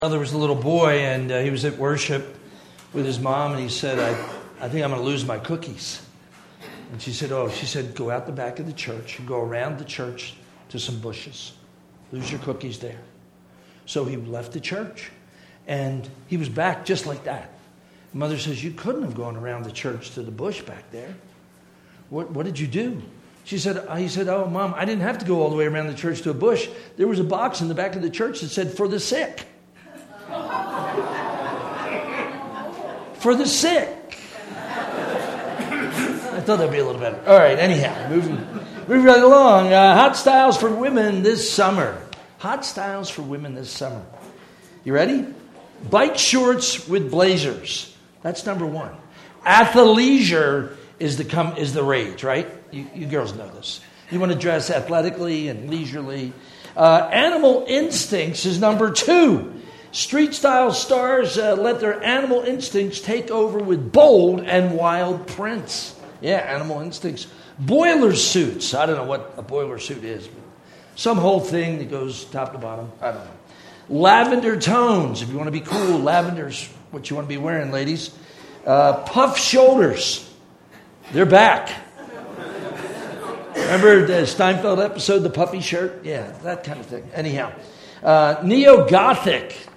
There was a little boy, and he was at worship with his mom, and he said, I think I'm going to lose my cookies. And she said, go out the back of the church and go around the church to some bushes. Lose your cookies there. So he left the church, and he was back just like that. Mother says, you couldn't have gone around the church to the bush back there. What did you do? He said, oh, Mom, I didn't have to go all the way around the church to a bush. There was a box in the back of the church that said, for the sick. For the sick. I thought that'd be a little better. All right, anyhow, moving right along. Hot styles for women this summer. Hot styles for women this summer. You ready? Bike shorts with blazers. That's number one. Athleisure is the rage, right? You girls know this. You want to dress athletically and leisurely. Animal instincts is number two. Street style stars let their animal instincts take over with bold and wild prints. Yeah, animal instincts. Boiler suits. I don't know what a boiler suit is. But some whole thing that goes top to bottom. I don't know. Lavender tones. If you want to be cool, lavender's what you want to be wearing, ladies. Puff shoulders. They're back. Remember the Steinfeld episode, the puffy shirt? Yeah, that kind of thing. Anyhow. Neo-Gothic.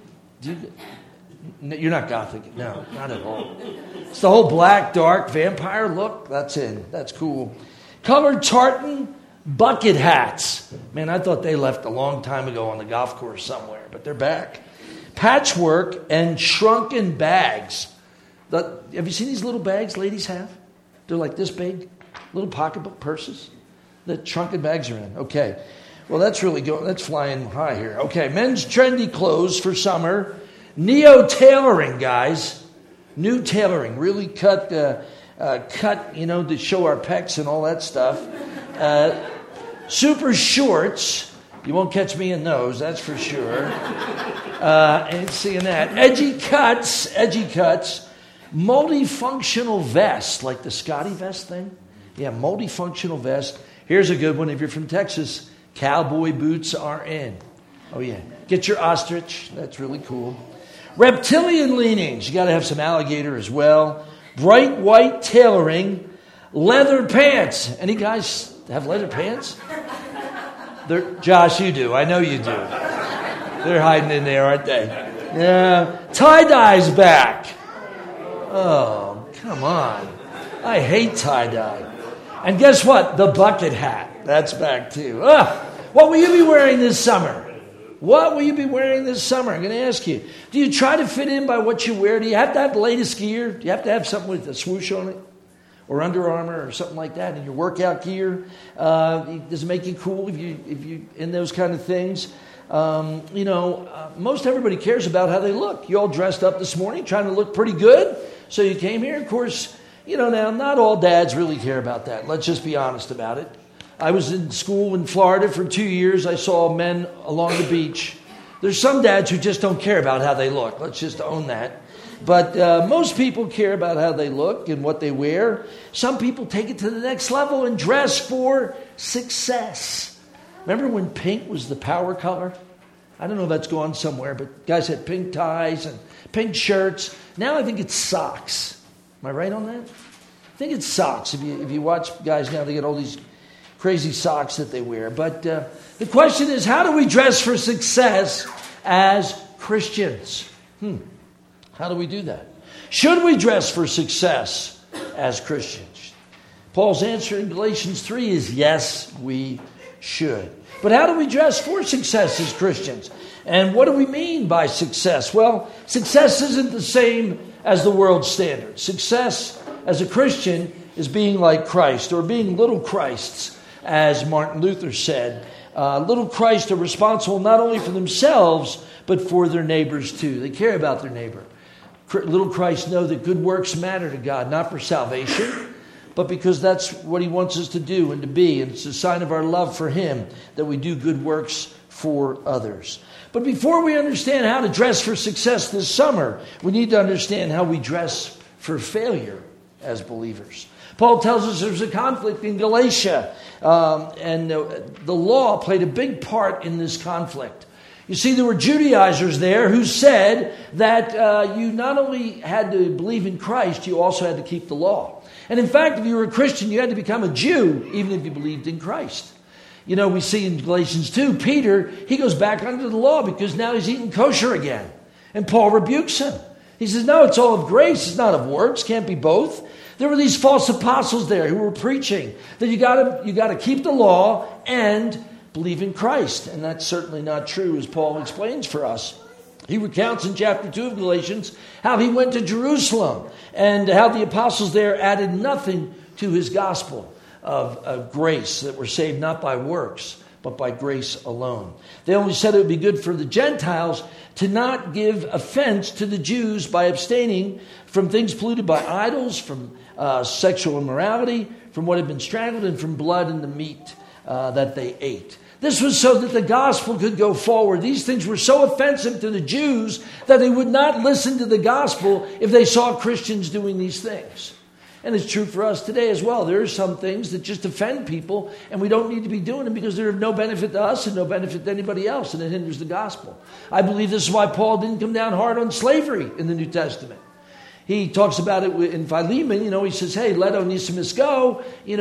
You're not Gothic. No, not at all. It's the whole black, dark vampire look. That's in. That's cool. Colored tartan bucket hats. Man, I thought they left a long time ago on the golf course somewhere, but they're back. Patchwork and shrunken bags. Have you seen these little bags ladies have? They're like this big. Little pocketbook purses that shrunken bags are in. Okay. Well, that's really good. That's flying high here. Okay, men's trendy clothes for summer. Neo-tailoring, guys. New tailoring. Really cut, to show our pecs and all that stuff. Super shorts. You won't catch me in those, that's for sure. Ain't seeing that. Edgy cuts. Multifunctional vest, like the Scotty vest thing. Yeah, multifunctional vest. Here's a good one if you're from Texas. Cowboy boots are in. Oh, yeah. Get your ostrich. That's really cool. Reptilian leanings. You got to have some alligator as well. Bright white tailoring. Leather pants. Any guys have leather pants? Josh, you do. I know you do. They're hiding in there, aren't they? Yeah. Tie-dye's back. Oh, come on. I hate tie-dye. And guess what? The bucket hat. That's back too. What will you be wearing this summer? What will you be wearing this summer? I'm going to ask you. Do you try to fit in by what you wear? Do you have to have the latest gear? Do you have to have something with a swoosh on it? Or Under Armour or something like that in your workout gear? Does it make you cool if you in those kind of things? Most everybody cares about how they look. You all dressed up this morning trying to look pretty good. So you came here. Of course, now not all dads really care about that. Let's just be honest about it. I was in school in Florida for 2 years. I saw men along the beach. There's some dads who just don't care about how they look. Let's just own that. But most people care about how they look and what they wear. Some people take it to the next level and dress for success. Remember when pink was the power color? I don't know if that's gone somewhere, but guys had pink ties and pink shirts. Now I think it's socks. Am I right on that? I think it's socks. If you watch guys now, they get all these crazy socks that they wear. But the question is, how do we dress for success as Christians? How do we do that? Should we dress for success as Christians? Paul's answer in Galatians 3 is yes, we should. But how do we dress for success as Christians? And what do we mean by success? Well, success isn't the same as the world's standard. Success as a Christian is being like Christ, or being little Christs, as Martin Luther said. Little Christ are responsible not only for themselves, but for their neighbors too. They care about their neighbor. Little Christ know that good works matter to God, not for salvation, but because that's what he wants us to do and to be. And it's a sign of our love for him that we do good works for others. But before we understand how to dress for success this summer, we need to understand how we dress for failure as believers. Paul tells us there's a conflict in Galatia, and the law played a big part in this conflict. You see, there were Judaizers there who said that you not only had to believe in Christ, you also had to keep the law. And in fact, if you were a Christian, you had to become a Jew, even if you believed in Christ. You know, we see in Galatians 2, Peter, he goes back under the law because now he's eating kosher again. And Paul rebukes him. He says, no, it's all of grace. It's not of works. Can't be both. There were these false apostles there who were preaching that you got to keep the law and believe in Christ. And that's certainly not true, as Paul explains for us. He recounts in chapter 2 of Galatians how he went to Jerusalem and how the apostles there added nothing to his gospel of grace, that we're saved not by works, but by grace alone. They only said it would be good for the Gentiles to not give offense to the Jews by abstaining from things polluted by idols, from sexual immorality, from what had been strangled, and from blood in the meat that they ate. This was so that the gospel could go forward. These things were so offensive to the Jews that they would not listen to the gospel if they saw Christians doing these things. And it's true for us today as well. There are some things that just offend people, and we don't need to be doing them because they're of no benefit to us and no benefit to anybody else, and it hinders the gospel. I believe this is why Paul didn't come down hard on slavery in the New Testament. He talks about it in Philemon. He says, hey, let Onesimus go. He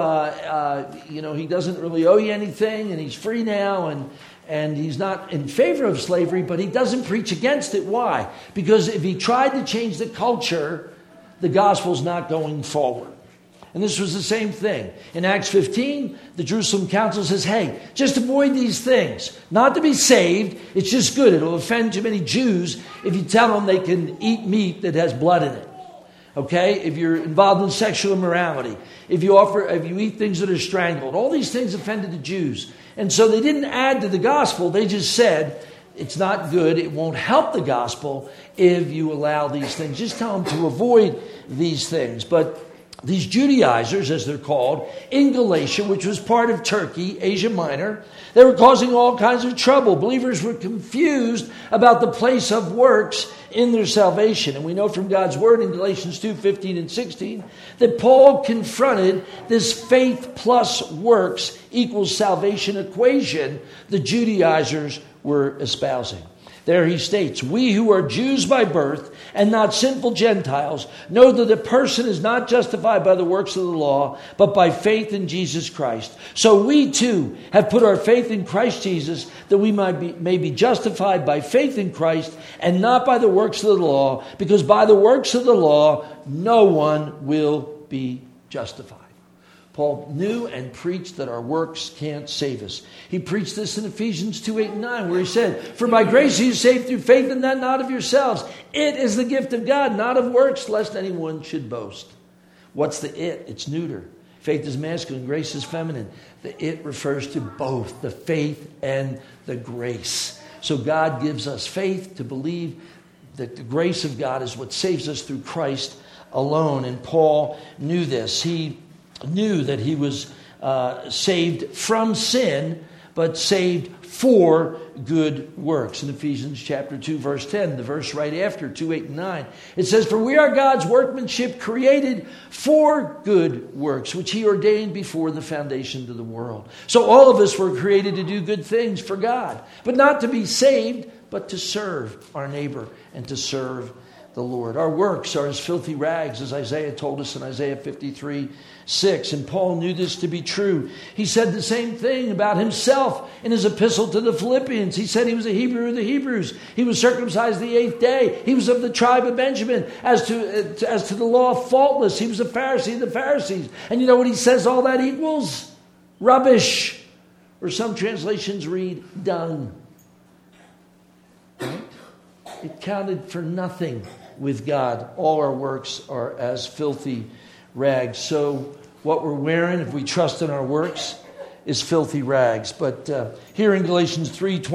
doesn't really owe you anything, and he's free now, and he's not in favor of slavery, but he doesn't preach against it. Why? Because if he tried to change the culture, the gospel's not going forward. And this was the same thing. In Acts 15, the Jerusalem council says, hey, just avoid these things. Not to be saved, it's just good. It'll offend too many Jews if you tell them they can eat meat that has blood in it. Okay? If you're involved in sexual immorality, if you eat things that are strangled, all these things offended the Jews. And so they didn't add to the gospel, they just said, it's not good, it won't help the gospel if you allow these things. Just tell them to avoid these things. But these Judaizers, as they're called, in Galatia, which was part of Turkey, Asia Minor, they were causing all kinds of trouble. Believers were confused about the place of works in their salvation. And we know from God's word in Galatians 2:15 and 16 that Paul confronted this faith plus works equals salvation equation the Judaizers were espousing. There he states, we who are Jews by birth and not sinful Gentiles know that a person is not justified by the works of the law, but by faith in Jesus Christ. So we too have put our faith in Christ Jesus that we may be justified by faith in Christ and not by the works of the law, because by the works of the law no one will be justified. Paul knew and preached that our works can't save us. He preached this in Ephesians 2:8-9, where he said, for by grace you are saved through faith, and that not of yourselves. It is the gift of God, not of works, lest anyone should boast. What's the it? It's neuter. Faith is masculine, grace is feminine. The it refers to both the faith and the grace. So God gives us faith to believe that the grace of God is what saves us through Christ alone. And Paul knew this. He knew that he was saved from sin, but saved for good works. In Ephesians chapter 2, verse 10, the verse right after 2:8-9, it says, for we are God's workmanship, created for good works, which he ordained before the foundation of the world. So all of us were created to do good things for God, but not to be saved, but to serve our neighbor and to serve the Lord. Our works are as filthy rags, as Isaiah told us in Isaiah 53:6. And Paul knew this to be true. He said the same thing about himself in his epistle to the Philippians. He said he was a Hebrew of the Hebrews. He was circumcised the 8th day. He was of the tribe of Benjamin. As to the law, faultless. He was a Pharisee of the Pharisees. And you know what he says all that equals? Rubbish. Or some translations read dung. Right? It counted for nothing with God. All our works are as filthy rags. So what we're wearing, if we trust in our works, is filthy rags. But here in Galatians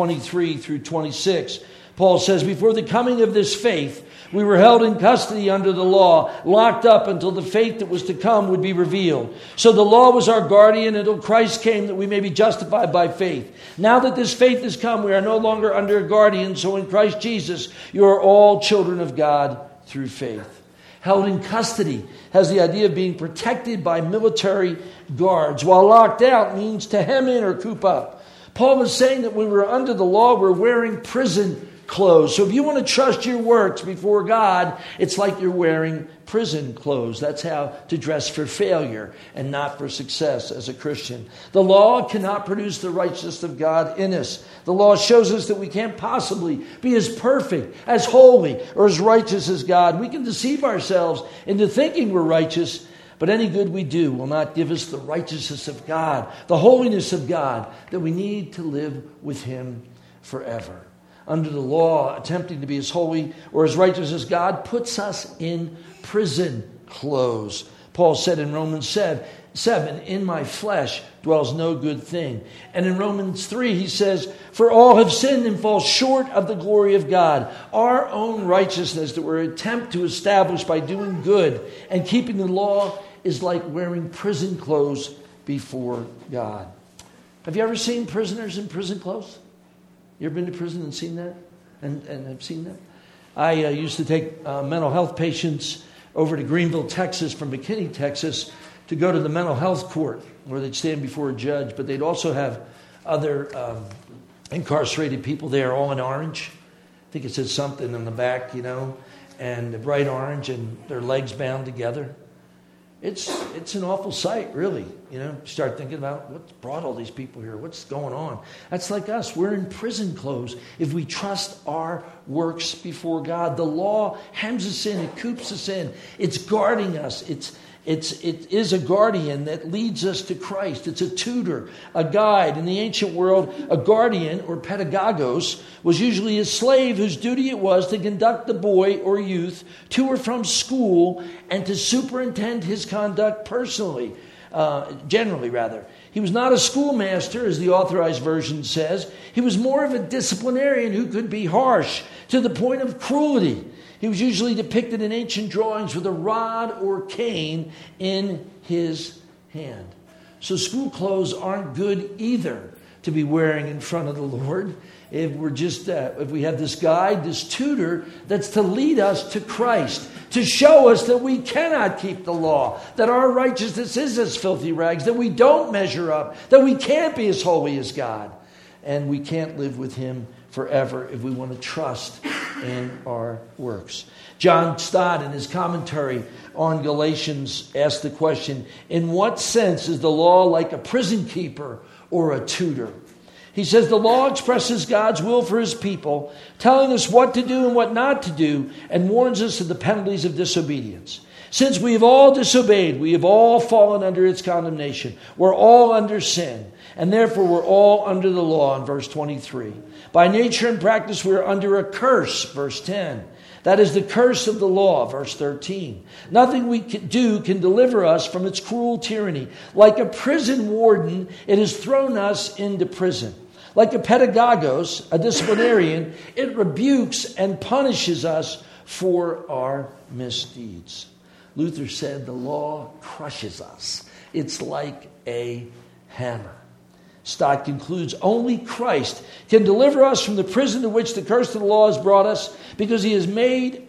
3:23-26, Paul says, before the coming of this faith, we were held in custody under the law, locked up until the faith that was to come would be revealed. So the law was our guardian until Christ came, that we may be justified by faith. Now that this faith has come, we are no longer under a guardian. So in Christ Jesus, you are all children of God through faith. Held in custody has the idea of being protected by military guards, while locked out means to hem in or coop up. Paul was saying that when we're under the law, we're wearing prison clothes. So if you want to trust your works before God, it's like you're wearing prison clothes. That's how to dress for failure and not for success as a Christian. The law cannot produce the righteousness of God in us. The law shows us that we can't possibly be as perfect, as holy, or as righteous as God. We can deceive ourselves into thinking we're righteous, but any good we do will not give us the righteousness of God, the holiness of God that we need to live with Him forever. Under the law, attempting to be as holy or as righteous as God puts us in prison clothes. Paul said in Romans 7, in my flesh dwells no good thing. And in Romans 3, he says, for all have sinned and fall short of the glory of God. Our own righteousness that we attempt to establish by doing good and keeping the law is like wearing prison clothes before God. Have you ever seen prisoners in prison clothes? You ever been to prison and seen that? And have seen that? I used to take mental health patients over to Greenville, Texas from McKinney, Texas to go to the mental health court where they'd stand before a judge. But they'd also have other incarcerated people there all in orange. I think it said something on the back, and bright orange and their legs bound together. It's an awful sight, really. You start thinking about what's brought all these people here. What's going on? That's like us. We're in prison clothes if we trust our works before God. The law hems us in. It coops us in. It's guarding us. It is a guardian that leads us to Christ. It's a tutor, a guide. In the ancient world, a guardian, or pedagogos, was usually a slave whose duty it was to conduct the boy or youth to or from school and to superintend his conduct personally, generally. He was not a schoolmaster, as the Authorized Version says. He was more of a disciplinarian who could be harsh to the point of cruelty. He was usually depicted in ancient drawings with a rod or cane in his hand. So school clothes aren't good either to be wearing in front of the Lord. If we have this guide, this tutor, that's to lead us to Christ, to show us that we cannot keep the law, that our righteousness is as filthy rags, that we don't measure up, that we can't be as holy as God, and we can't live with Him forever if we want to trust in our works. John Stott, in his commentary on Galatians, asked the question, in what sense is the law like a prison keeper or a tutor? He says the law expresses God's will for His people, telling us what to do and what not to do, and warns us of the penalties of disobedience. Since we have all disobeyed, we have all fallen under its condemnation. We're all under sin, and therefore we're all under the law, in verse 23. By nature and practice, we are under a curse, verse 10. That is the curse of the law, verse 13. Nothing we can do can deliver us from its cruel tyranny. Like a prison warden, it has thrown us into prison. Like a pedagogos, a disciplinarian, it rebukes and punishes us for our misdeeds. Luther said the law crushes us. It's like a hammer. Stott concludes, only Christ can deliver us from the prison to which the curse of the law has brought us, because he was made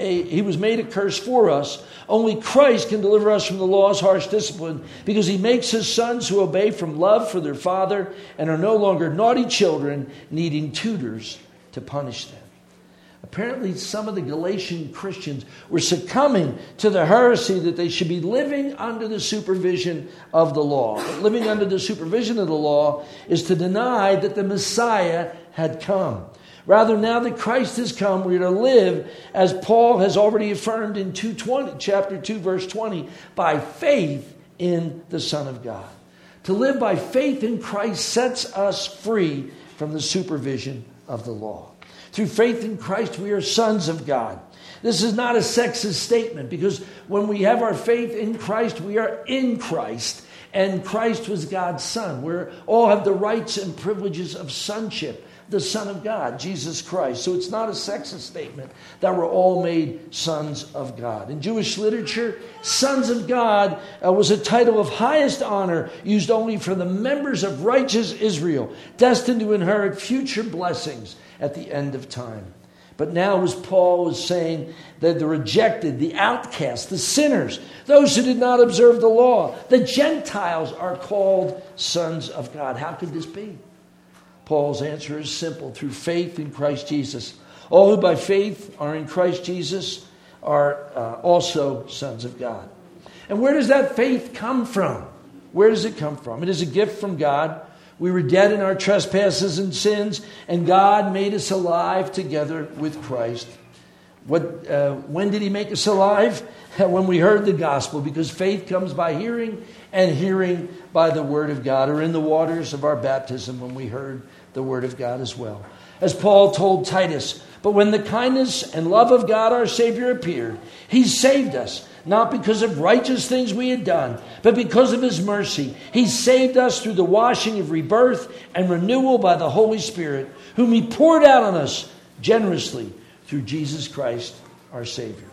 a curse for us. Only Christ can deliver us from the law's harsh discipline, because he makes his sons who obey from love for their father and are no longer naughty children needing tutors to punish them. Apparently, some of the Galatian Christians were succumbing to the heresy that they should be living under the supervision of the law. But living under the supervision of the law is to deny that the Messiah had come. Rather, now that Christ has come, we are to live, as Paul has already affirmed in chapter 2, verse 20, by faith in the Son of God. To live by faith in Christ sets us free from the supervision of the law. Through faith in Christ, we are sons of God. This is not a sexist statement, because when we have our faith in Christ, we are in Christ, and Christ was God's Son. We all have the rights and privileges of sonship, the Son of God, Jesus Christ. So it's not a sexist statement that we're all made sons of God. In Jewish literature, sons of God was a title of highest honor used only for the members of righteous Israel, destined to inherit future blessings at the end of time. But now, as Paul was saying, that the rejected, the outcasts, the sinners, those who did not observe the law, the Gentiles are called sons of God. How could this be? Paul's answer is simple: through faith in Christ Jesus. All who by faith are in Christ Jesus are also sons of God. And where does that faith come from? Where does it come from? It is a gift from God. We were dead in our trespasses and sins, and God made us alive together with Christ. When did He make us alive? When we heard the gospel, because faith comes by hearing, and hearing by the word of God, or in the waters of our baptism when we heard the word of God as well. As Paul told Titus, but when the kindness and love of God our Savior appeared, He saved us, not because of righteous things we had done, but because of His mercy. He saved us through the washing of rebirth and renewal by the Holy Spirit, whom He poured out on us generously through Jesus Christ our Savior.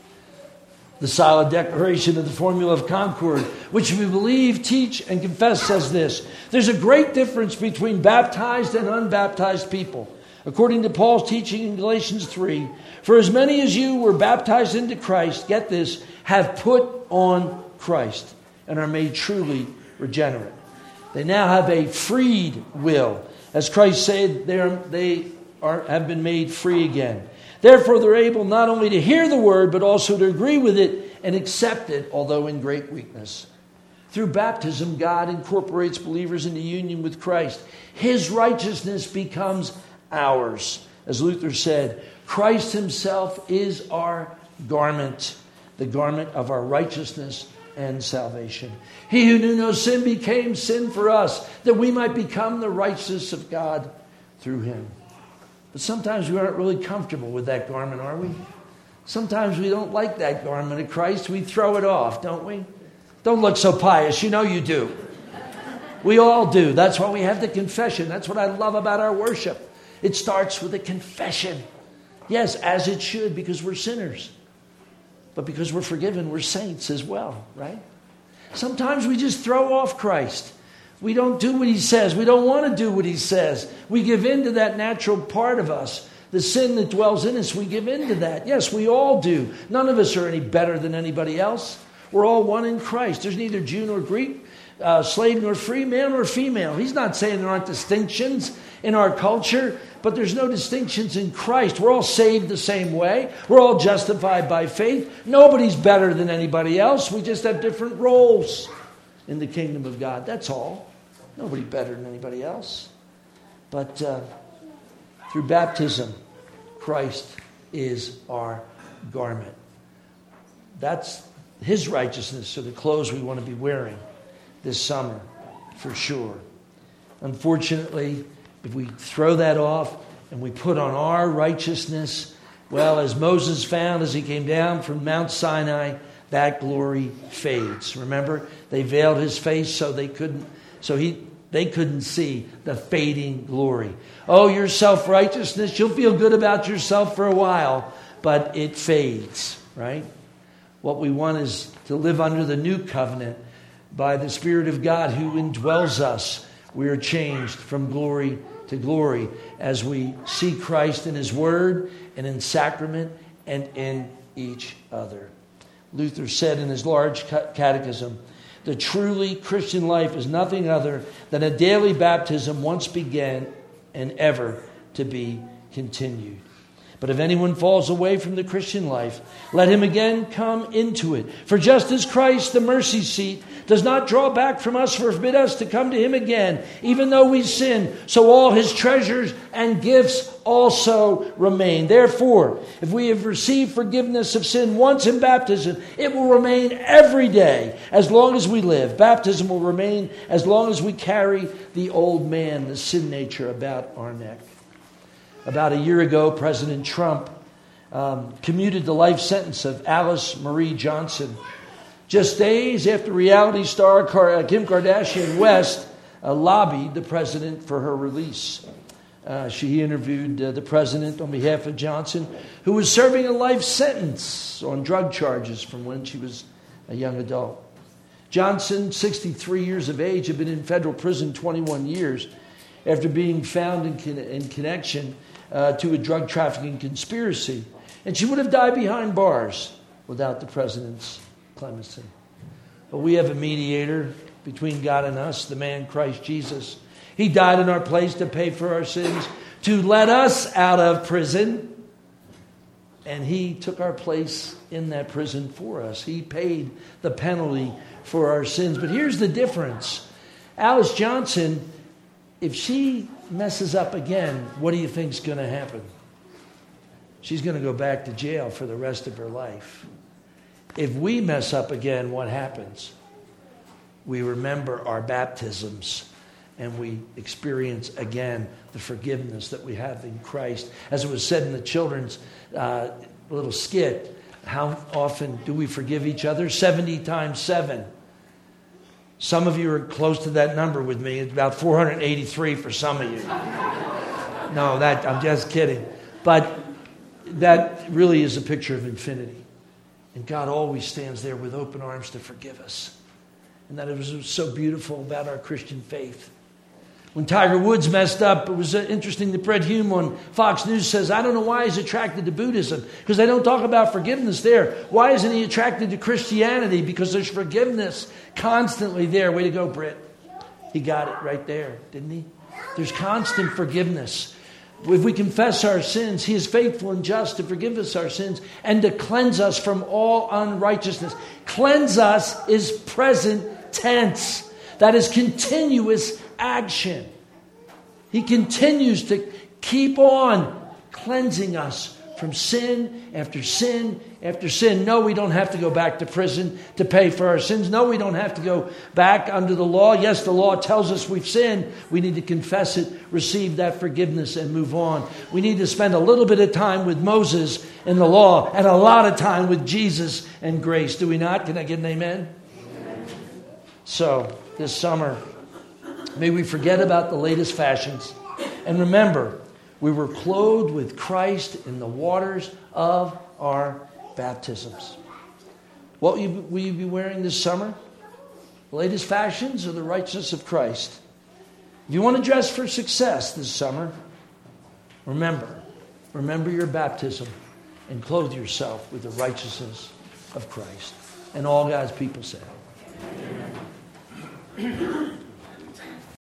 The solid declaration of the Formula of Concord, which we believe, teach, and confess, says this: there's a great difference between baptized and unbaptized people. According to Paul's teaching in Galatians 3, for as many as you were baptized into Christ, get this, have put on Christ and are made truly regenerate. They now have a freed will. As Christ said, they have been made free again. Therefore, they're able not only to hear the word, but also to agree with it and accept it, although in great weakness. Through baptism, God incorporates believers into union with Christ. His righteousness becomes ours. As Luther said, Christ Himself is our garment, the garment of our righteousness and salvation. He who knew no sin became sin for us, that we might become the righteousness of God through Him. But sometimes we aren't really comfortable with that garment, are we? Sometimes we don't like that garment of Christ. We throw it off, don't we? Don't look so pious. You know you do. We all do. That's why we have the confession. That's what I love about our worship. It starts with a confession. Yes, as it should, because we're sinners. But because we're forgiven, we're saints as well, right? Sometimes we just throw off Christ. We don't do what He says. We don't want to do what He says. We give in to that natural part of us. The sin that dwells in us, we give in to that. Yes, we all do. None of us are any better than anybody else. We're all one in Christ. There's neither Jew nor Greek, slave nor free, male nor female. He's not saying there aren't distinctions in our culture, but there's no distinctions in Christ. We're all saved the same way. We're all justified by faith. Nobody's better than anybody else. We just have different roles in the kingdom of God. That's all. Nobody better than anybody else. But through baptism, Christ is our garment. That's His righteousness, or the clothes we want to be wearing this summer, for sure. Unfortunately, if we throw that off and we put on our righteousness, well, as Moses found as he came down from Mount Sinai, that glory fades. Remember, they veiled his face so they couldn't see the fading glory. Oh, your self-righteousness, you'll feel good about yourself for a while, but it fades, right? What we want is to live under the new covenant by the Spirit of God who indwells us. We are changed from glory to glory as we see Christ in His Word and in sacrament and in each other. Luther said in his large catechism, the truly Christian life is nothing other than a daily baptism once began and ever to be continued. But if anyone falls away from the Christian life, let him again come into it. For just as Christ, the mercy seat, does not draw back from us or forbid us to come to Him again, even though we sin, so all His treasures and gifts also remain. Therefore, if we have received forgiveness of sin once in baptism, it will remain every day as long as we live. Baptism will remain as long as we carry the old man, the sin nature, about our neck. About a year ago, President Trump commuted the life sentence of Alice Marie Johnson. Just days after reality star Kim Kardashian West lobbied the president for her release. She interviewed the president on behalf of Johnson, who was serving a life sentence on drug charges from when she was a young adult. Johnson, 63 years of age, had been in federal prison 21 years after being found in connection to a drug trafficking conspiracy. And she would have died behind bars without the president's clemency. But we have a mediator between God and us, the man Christ Jesus. He died in our place to pay for our sins, to let us out of prison. And He took our place in that prison for us. He paid the penalty for our sins. But here's the difference. Alice Johnson, if she messes up again, what do you think's going to happen? She's going to go back to jail for the rest of her life. If we mess up again, what happens? We remember our baptisms and we experience again the forgiveness that we have in Christ. As it was said in the children's little skit, how often do we forgive each other? 70 times 7. Some of you are close to that number with me. It's about 483 for some of you. No, I'm just kidding. But that really is a picture of infinity. And God always stands there with open arms to forgive us. And that was so beautiful about our Christian faith. When Tiger Woods messed up, it was interesting that Fred Hume on Fox News says, I don't know why he's attracted to Buddhism, because they don't talk about forgiveness there. Why isn't he attracted to Christianity? Because there's forgiveness constantly there. Way to go, Britt. He got it right there, didn't he? There's constant forgiveness. If we confess our sins, He is faithful and just to forgive us our sins and to cleanse us from all unrighteousness. Cleanse us is present tense. That is continuous action. He continues to keep on cleansing us from sin after sin after sin. No, we don't have to go back to prison to pay for our sins. No, we don't have to go back under the law. Yes, the law tells us we've sinned. We need to confess it, receive that forgiveness, and move on. We need to spend a little bit of time with Moses and the law and a lot of time with Jesus and grace. Do we not? Can I get an amen? Amen. So, this summer, may we forget about the latest fashions and remember, we were clothed with Christ in the waters of our baptisms. What will you be wearing this summer? The latest fashions or the righteousness of Christ? If you want to dress for success this summer, remember your baptism and clothe yourself with the righteousness of Christ. And all God's people said. Amen.